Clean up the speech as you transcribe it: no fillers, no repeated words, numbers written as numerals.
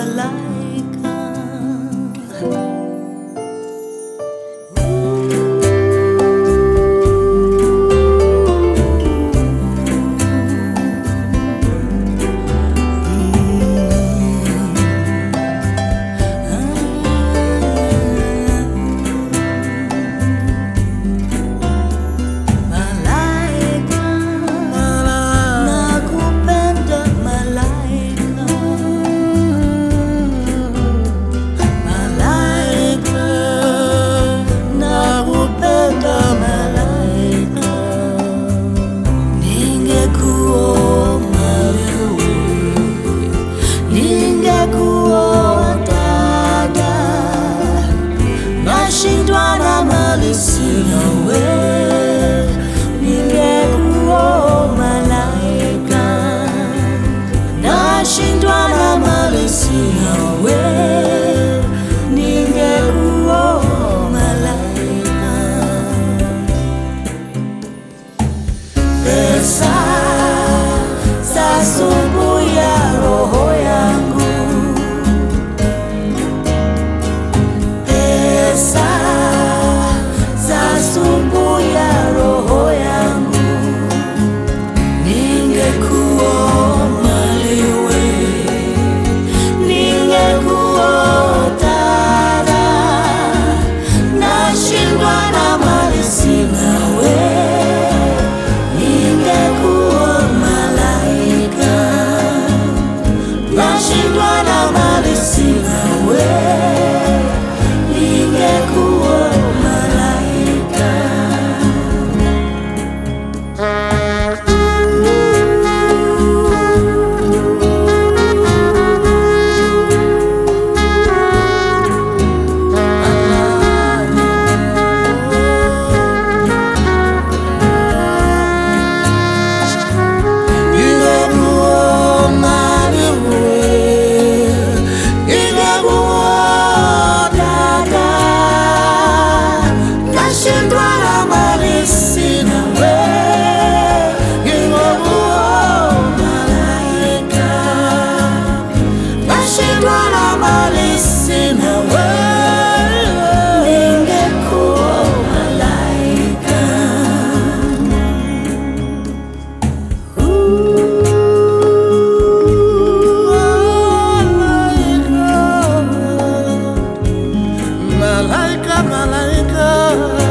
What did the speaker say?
malaika. Nashindwa na mali sina we, ningekuwa malaika. Nashindwa na mali sina we, ningekuwa malaika. Pesa zasumbuya roho yangu, zasumbuya roho yangu. Ningekuwa mali we, ningekuwa dada. Nashindwa na mali sina we, ningekuwa malaika. Nashindwa na mali sina we, ningekuwa malaika. Malaika, malaika.